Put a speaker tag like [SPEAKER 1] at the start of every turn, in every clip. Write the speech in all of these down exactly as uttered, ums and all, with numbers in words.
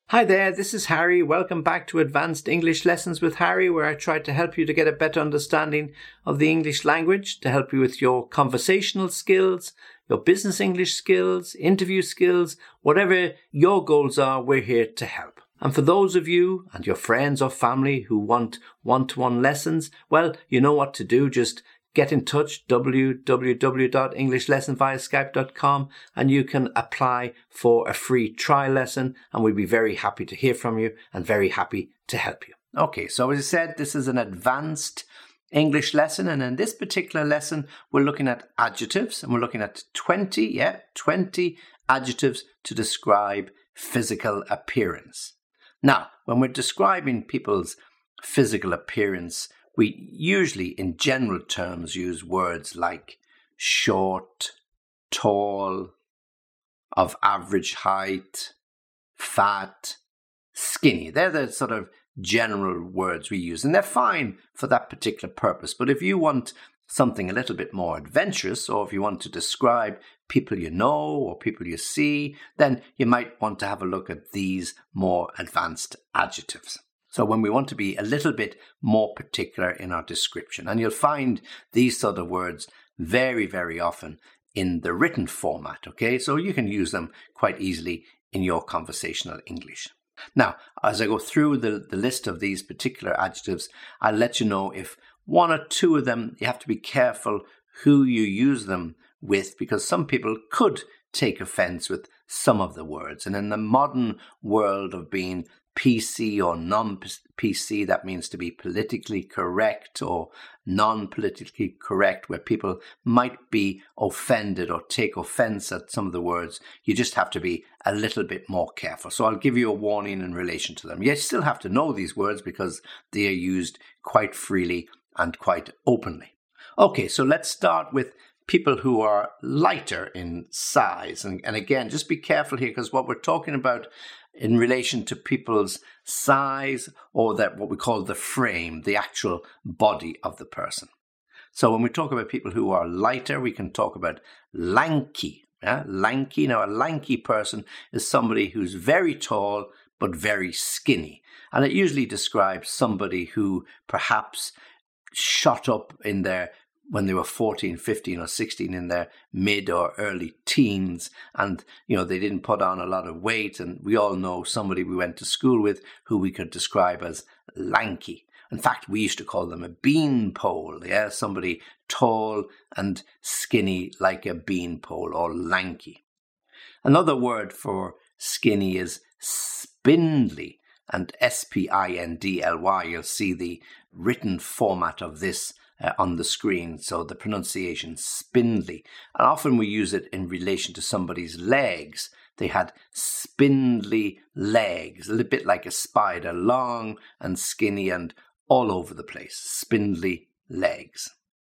[SPEAKER 1] Hi there, this is Harry. Welcome back to Advanced English Lessons with Harry, where I try to help you to get a better understanding of the English language, to help you with your conversational skills, your business English skills, interview skills, whatever your goals are, we're here to help. And for those of you and your friends or family who want one-to-one lessons, well, you know what to do. Just get in touch, w w w dot english lesson via skype dot com, and you can apply for a free trial lesson, and we'll be very happy to hear from you and very happy to help you. Okay, so as I said, this is an advanced English lesson, and in this particular lesson, we're looking at adjectives, and we're looking at twenty, yeah, twenty adjectives to describe physical appearance. Now, when we're describing people's physical appearance, we usually, in general terms, use words like short, tall, of average height, fat, skinny. They're the sort of general words we use, and they're fine for that particular purpose. But if you want something a little bit more adventurous, or if you want to describe people you know or people you see, then you might want to have a look at these more advanced adjectives. So when we want to be a little bit more particular in our description, and you'll find these sort of words very, very often in the written format, okay? So you can use them quite easily in your conversational English. Now, as I go through the, the list of these particular adjectives, I'll let you know if one or two of them, you have to be careful who you use them with, because some people could take offense with some of the words. And in the modern world of being P C or non-P C, that means to be politically correct or non-politically correct, where people might be offended or take offense at some of the words. You just have to be a little bit more careful. So I'll give you a warning in relation to them. You still have to know these words because they are used quite freely and quite openly. Okay, so let's start with people who are lighter in size. And, and again, just be careful here, because what we're talking about in relation to people's size, or that what we call the frame, the actual body of the person. So when we talk about people who are lighter, we can talk about lanky. Yeah? Lanky. Now, a lanky person is somebody who's very tall but very skinny. And it usually describes somebody who perhaps shot up in their when they were fourteen, fifteen or sixteen, in their mid or early teens, and, you know, they didn't put on a lot of weight. And we all know somebody we went to school with who we could describe as lanky. In fact, we used to call them a beanpole, yeah, somebody tall and skinny like a beanpole, or lanky. Another word for skinny is spindly, and S P I N D L Y. You'll see the written format of this Uh, on the screen, so the pronunciation spindly. And often we use it in relation to somebody's legs. They had spindly legs, a little bit like a spider, long and skinny and all over the place. Spindly legs.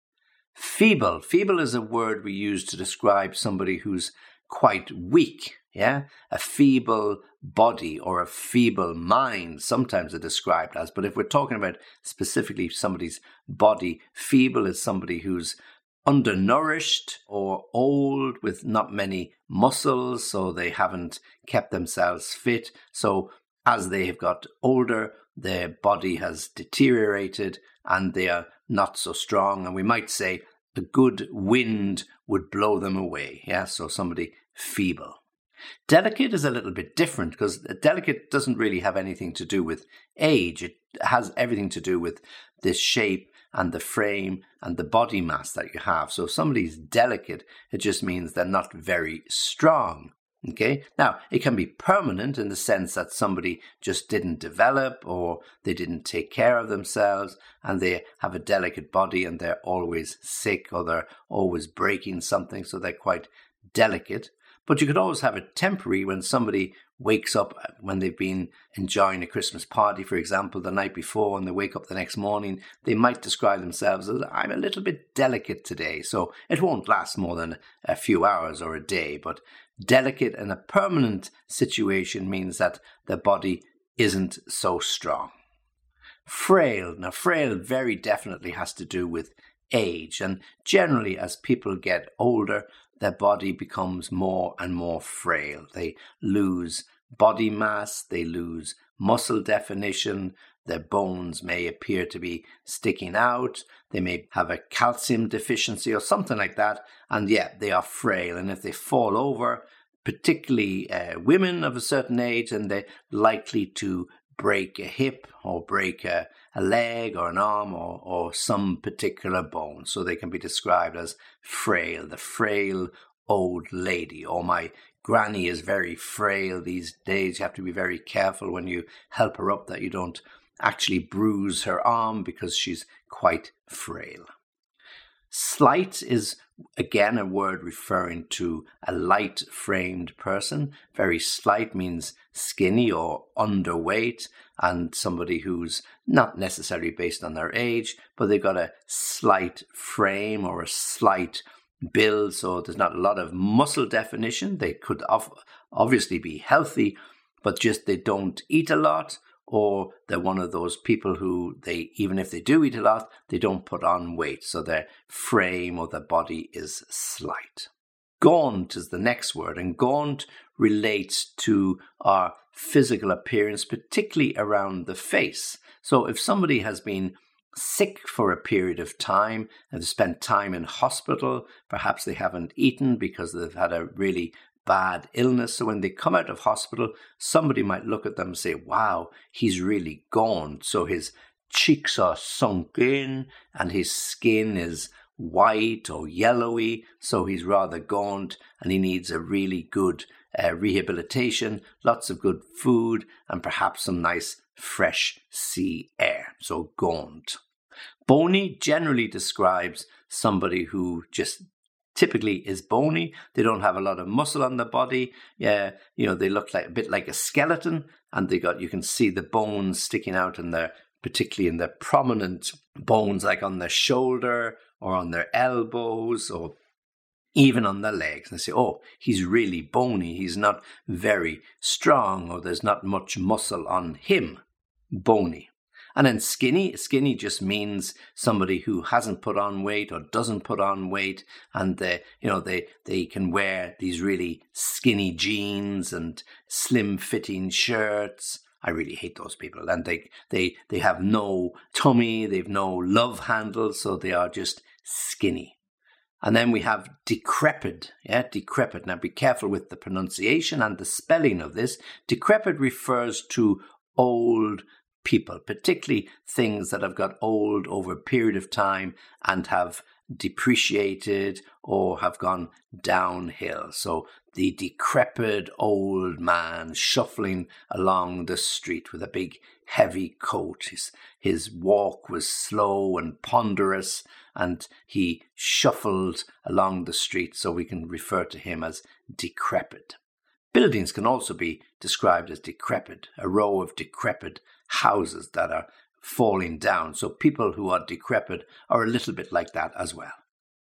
[SPEAKER 1] Feeble. Feeble is a word we use to describe somebody who's quite weak. Yeah, a feeble body or a feeble mind, sometimes it's described as. But if we're talking about specifically somebody's body, feeble is somebody who's undernourished or old with not many muscles, so they haven't kept themselves fit. So as they have got older, their body has deteriorated and they are not so strong. And we might say a good wind would blow them away. Yeah, so somebody feeble. Delicate is a little bit different, because delicate doesn't really have anything to do with age. It has everything to do with the shape and the frame and the body mass that you have. So if somebody's delicate, it just means they're not very strong. Okay. Now, it can be permanent in the sense that somebody just didn't develop, or they didn't take care of themselves, and they have a delicate body and they're always sick, or they're always breaking something, so they're quite delicate. But you could always have it temporary, when somebody wakes up, when they've been enjoying a Christmas party, for example, the night before, and they wake up the next morning, they might describe themselves as, I'm a little bit delicate today. So it won't last more than a few hours or a day. But delicate in a permanent situation means that the body isn't so strong. Frail. Now, frail very definitely has to do with age. And generally, as people get older, their body becomes more and more frail. They lose body mass, they lose muscle definition, their bones may appear to be sticking out, they may have a calcium deficiency or something like that, and yeah, they are frail. And if they fall over, particularly uh, women of a certain age, and they're likely to break a hip or break a, a leg or an arm or, or some particular bone. So they can be described as frail, the frail old lady. Or my granny is very frail these days. You have to be very careful when you help her up that you don't actually bruise her arm because she's quite frail. Slight is, again, a word referring to a light-framed person. Very slight means skinny or underweight, and somebody who's not necessarily based on their age, but they've got a slight frame or a slight build, so there's not a lot of muscle definition. They could obviously be healthy, but just they don't eat a lot, or they're one of those people who they, even if they do eat a lot, they don't put on weight. So their frame or their body is slight. Gaunt is the next word, and gaunt relates to our physical appearance, particularly around the face. So if somebody has been sick for a period of time and spent time in hospital, perhaps they haven't eaten because they've had a really bad illness. So when they come out of hospital, somebody might look at them and say, wow, he's really gaunt. So his cheeks are sunk in and his skin is white or yellowy. So he's rather gaunt and he needs a really good uh, rehabilitation, lots of good food, and perhaps some nice fresh sea air. So gaunt. Bony generally describes somebody who just typically is bony. They don't have a lot of muscle on their body. Yeah, you know, they look like a bit like a skeleton, and they got, you can see the bones sticking out in their, particularly in their prominent bones, like on their shoulder or on their elbows or even on their legs. And they say, oh, he's really bony. He's not very strong, or there's not much muscle on him. Bony. And then skinny, skinny just means somebody who hasn't put on weight or doesn't put on weight, and they, you know, they they can wear these really skinny jeans and slim fitting shirts. I really hate those people, and they they they have no tummy, they've no love handle, so they are just skinny. And then we have decrepit, yeah, decrepit. Now be careful with the pronunciation and the spelling of this. Decrepit refers to old people, particularly things that have got old over a period of time and have depreciated or have gone downhill. So the decrepit old man shuffling along the street with a big heavy coat. His, his walk was slow and ponderous, and he shuffled along the street, so we can refer to him as decrepit. Buildings can also be described as decrepit, a row of decrepit houses that are falling down. So people who are decrepit are a little bit like that as well.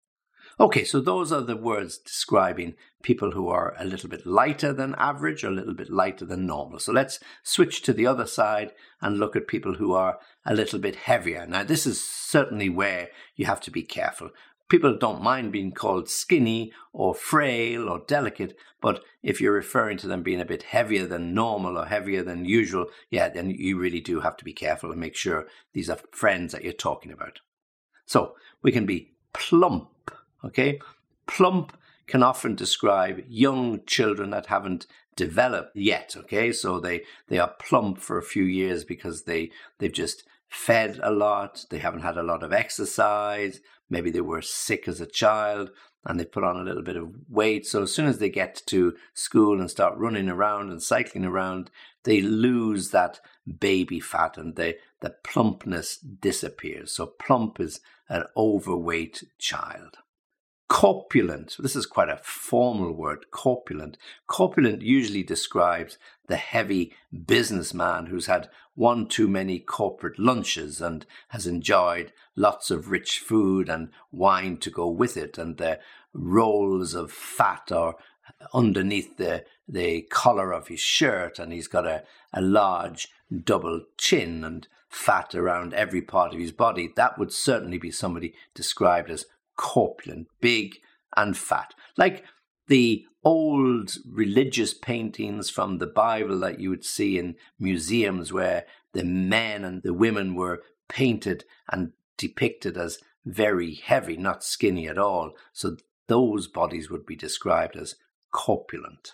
[SPEAKER 1] Okay, so those are the words describing people who are a little bit lighter than average or a little bit lighter than normal. So let's switch to the other side and look at people who are a little bit heavier. Now, this is certainly where you have to be careful. People don't mind being called skinny or frail or delicate, but if you're referring to them being a bit heavier than normal or heavier than usual, yeah, then you really do have to be careful and make sure these are friends that you're talking about. So we can be plump, okay? Plump can often describe young children that haven't developed yet, okay? So they, they are plump for a few years because they, they've just fed a lot, they haven't had a lot of exercise, maybe they were sick as a child and they put on a little bit of weight. So as soon as they get to school and start running around and cycling around, they lose that baby fat and they, the plumpness disappears. So plump is an overweight child. Corpulent, this is quite a formal word, corpulent. Corpulent usually describes the heavy businessman who's had one too many corporate lunches and has enjoyed lots of rich food and wine to go with it, and the rolls of fat are underneath the, the collar of his shirt, and he's got a, a large double chin and fat around every part of his body. That would certainly be somebody described as corpulent, big and fat. Like The old religious paintings from the Bible that you would see in museums where the men and the women were painted and depicted as very heavy, not skinny at all. So those bodies would be described as corpulent.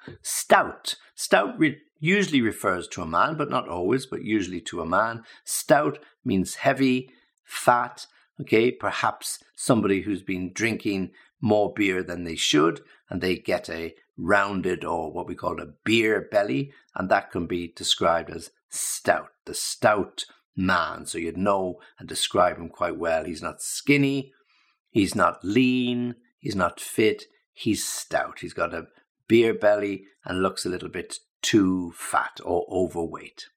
[SPEAKER 1] Stout. Stout re- usually refers to a man, but not always, but usually to a man. Stout means heavy, fat, okay, perhaps somebody who's been drinking more beer than they should, and they get a rounded or what we call a beer belly, and that can be described as stout, the stout man. So you'd know and describe him quite well. He's not skinny, he's not lean, he's not fit, he's stout. He's got a beer belly and looks a little bit too fat or overweight.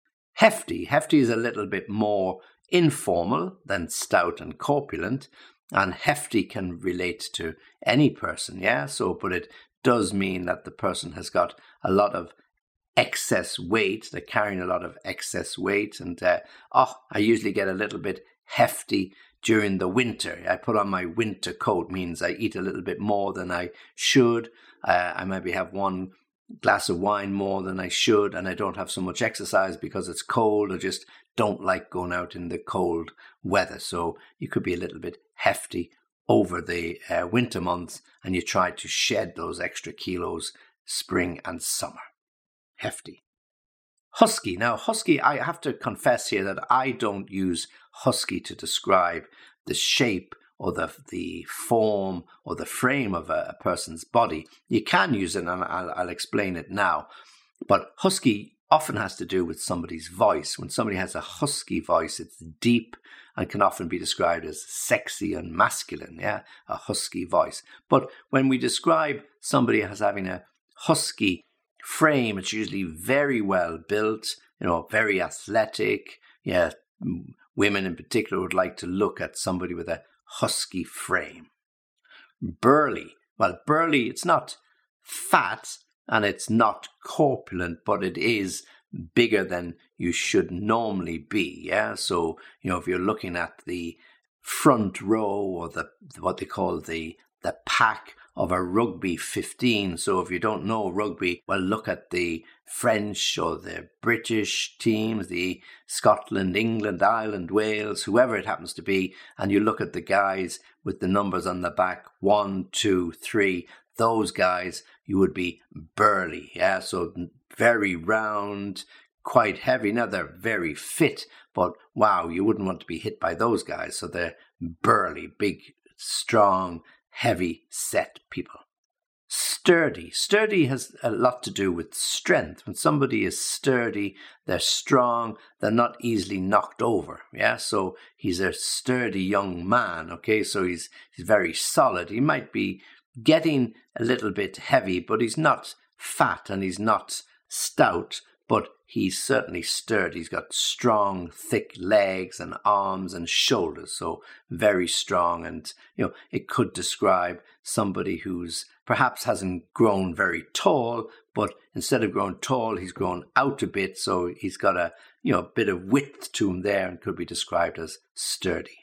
[SPEAKER 1] Hefty. Hefty is a little bit more informal than stout and corpulent, and hefty can relate to any person, yeah? So, but it does mean that the person has got a lot of excess weight. They're carrying a lot of excess weight, and uh, oh, I usually get a little bit hefty during the winter. I put on my winter coat, means I eat a little bit more than I should. Uh, I maybe have one glass of wine more than I should, and I don't have so much exercise because it's cold. I just don't like going out in the cold weather. So you could be a little bit hefty over the uh, winter months, and you try to shed those extra kilos spring and summer. Hefty. Husky. Now, husky, I have to confess here that I don't use husky to describe the shape or the the form or the frame of a, a person's body. You can use it, and I'll, I'll explain it now. But husky often has to do with somebody's voice. When somebody has a husky voice, it's deep and can often be described as sexy and masculine, yeah, a husky voice. But when we describe somebody as having a husky frame, it's usually very well built, you know, very athletic. Yeah, women in particular would like to look at somebody with a husky frame. Burly. Well, burly, it's not fat and it's not corpulent, but it is bigger than you should normally be. Yeah. So, you know, if you're looking at the front row or the what they call the the pack of a rugby fifteen. So if you don't know rugby, well, look at the French or the British teams, the Scotland, England, Ireland, Wales, whoever it happens to be, and you look at the guys with the numbers on the back, one, two, three, those guys, you would be burly, yeah, so very round, quite heavy. Now, they're very fit, but wow, you wouldn't want to be hit by those guys, so they're burly, big, strong, heavy set people. Sturdy. Sturdy has a lot to do with strength. When somebody is sturdy, they're strong, they're not easily knocked over. Yeah, so he's a sturdy young man. Okay, so he's he's very solid. He might be getting a little bit heavy, but he's not fat and he's not stout, but he's certainly sturdy. He's got strong, thick legs and arms and shoulders, so very strong. And, you know, it could describe somebody who's perhaps hasn't grown very tall, but instead of growing tall, he's grown out a bit, so he's got a, you know, bit of width to him there and could be described as sturdy.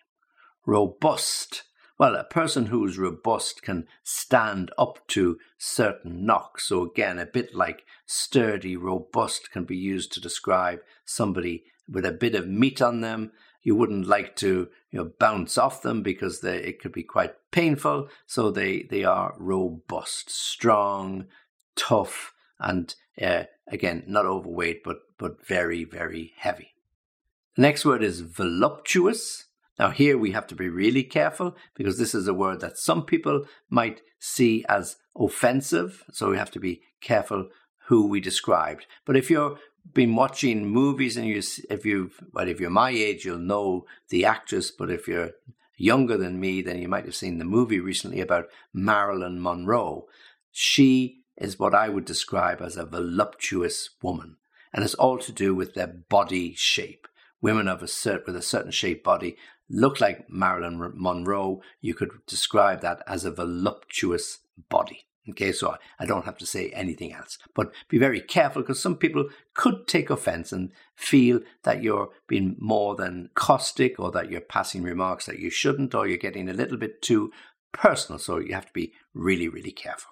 [SPEAKER 1] Robust. Well, a person who's robust can stand up to certain knocks. So again, a bit like sturdy, robust can be used to describe somebody with a bit of meat on them. You wouldn't like to, you know, bounce off them because they, it could be quite painful. So they, they are robust, strong, tough, and uh, again, not overweight, but, but very, very heavy. The next word is voluptuous. Now here we have to be really careful because this is a word that some people might see as offensive. So we have to be careful who we described. But if you've been watching movies and you, if you've, well, if you're my age, you'll know the actress. But if you're younger than me, then you might have seen the movie recently about Marilyn Monroe. She is what I would describe as a voluptuous woman. And it's all to do with their body shape. Women of a cert- with a certain shaped body look like Marilyn Monroe. You could describe that as a voluptuous body. Okay, so I, I don't have to say anything else. But be very careful because some people could take offense and feel that you're being more than caustic or that you're passing remarks that you shouldn't, or you're getting a little bit too personal. So you have to be really, really careful.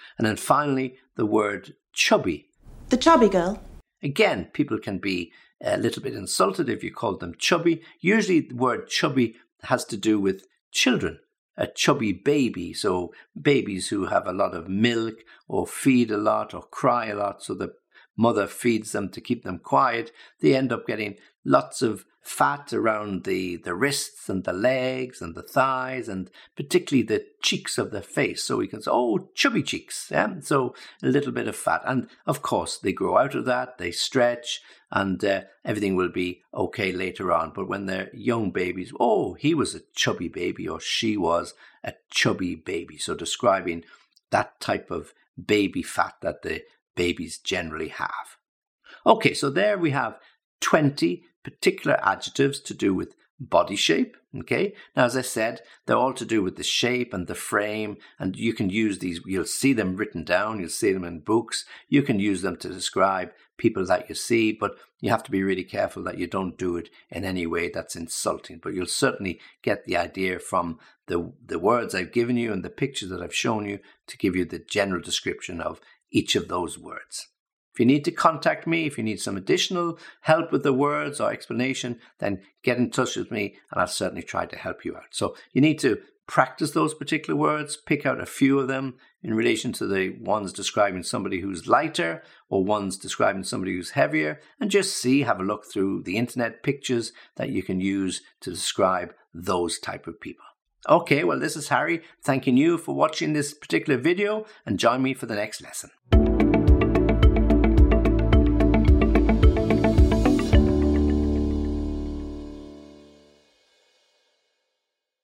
[SPEAKER 1] And then finally, the word chubby.
[SPEAKER 2] The chubby girl.
[SPEAKER 1] Again, people can be a little bit insulted if you call them chubby. Usually the word chubby has to do with children. A chubby baby, so babies who have a lot of milk or feed a lot or cry a lot, so the mother feeds them to keep them quiet, they end up getting lots of fat around the, the wrists and the legs and the thighs and particularly the cheeks of the face. So we can say, oh, chubby cheeks. Yeah? So a little bit of fat. And of course, they grow out of that, they stretch, and uh, everything will be okay later on. But when they're young babies, oh, he was a chubby baby or she was a chubby baby. So describing that type of baby fat that the babies generally have. Okay, so there we have twenty particular adjectives to do with body shape. Okay, now as I said, they're all to do with the shape and the frame, and you can use these, you'll see them written down, you'll see them in books, you can use them to describe people that you see, but you have to be really careful that you don't do it in any way that's insulting. But you'll certainly get the idea from the, the words I've given you and the pictures that I've shown you to give you the general description of each of those words. If you need to contact me, if you need some additional help with the words or explanation, then get in touch with me and I'll certainly try to help you out. So you need to practice those particular words, pick out a few of them in relation to the ones describing somebody who's lighter or ones describing somebody who's heavier, and just see, have a look through the internet pictures that you can use to describe those type of people. Okay, well, this is Harry thanking you for watching this particular video, and join me for the next lesson.